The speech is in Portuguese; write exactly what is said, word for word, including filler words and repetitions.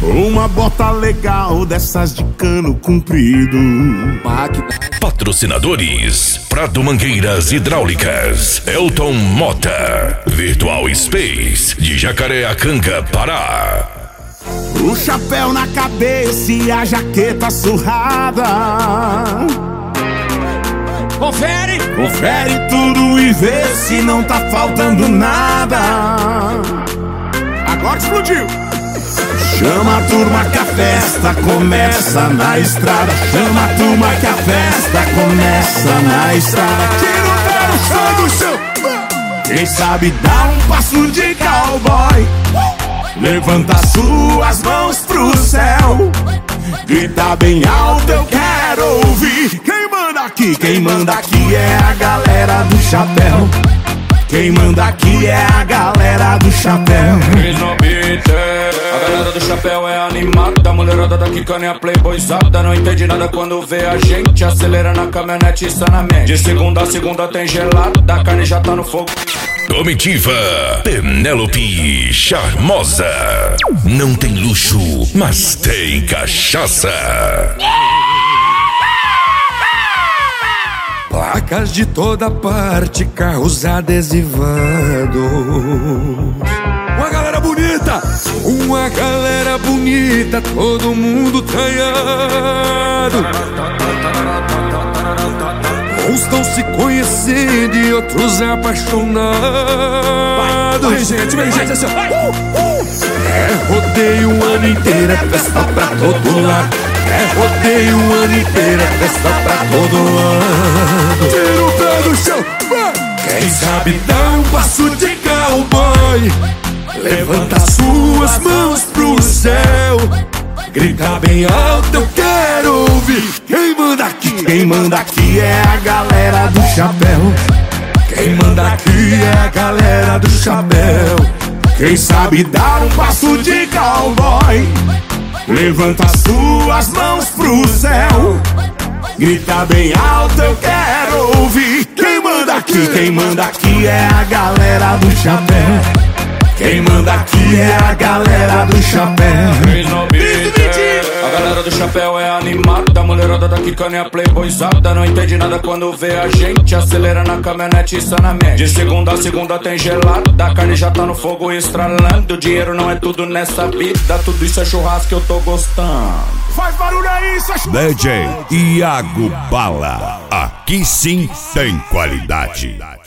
Uma bota legal dessas de cano comprido. Patrocinadores: Prado Mangueiras Hidráulicas, Elton Mota, Virtual Space, de Jacareacanga, Pará. O chapéu na cabeça e a jaqueta surrada. Confere! Confere tudo e vê se não tá faltando nada. Agora explodiu! Chama a turma que a festa começa na estrada. Chama a turma que a festa começa na estrada. Tira o pé no chão do chão. Quem sabe dá um passo de cowboy. Levanta suas mãos pro céu. Grita bem alto, eu quero ouvir. Quem manda aqui? Quem manda aqui é a galera do chapéu. Quem manda aqui é a galera do chapéu. A galera do chapéu é animada. A mulherada da quicana é a playboyzada. Não entende nada quando vê a gente. Acelera na caminhonete sanamente. De segunda a segunda tem gelada. A carne já tá no fogo. Comitiva Penélope Charmosa. Não tem luxo, mas tem cachaça. Placas de toda parte, carros adesivados. Uma galera bonita, uma galera bonita, todo mundo traiado. Uns estão se conhecendo e outros apaixonados. Vem gente, vem gente assim, uh, uh. É rodeio o ano inteiro, é festa pra todo lado. É rodeio o ano inteiro, é festa pra todo lado. Tira o pé do chão, vai. Quem sabe dá um passo de cowboy. Levanta suas mãos pro céu. Grita bem alto, eu quero ouvir. Quem manda aqui? Quem manda aqui é a galera do chapéu. Quem manda aqui é a galera do chapéu. Quem sabe dar um passo de cowboy. Levanta suas mãos pro céu. Grita bem alto, eu quero ouvir. Quem manda aqui? Quem manda aqui é a galera do chapéu. Quem manda aqui é a galera do chapéu. A galera do chapéu é animada. A mulherada da quicana é a playboyzada. Não entende nada quando vê a gente. Acelera na caminhonete sanamente. De segunda a segunda tem gelada. A carne já tá no fogo estralando. Dinheiro não é tudo nessa vida. Tudo isso é churrasco que eu tô gostando. Faz barulho aí, isso é churrasco. D J Iago Bala. Aqui sim tem qualidade.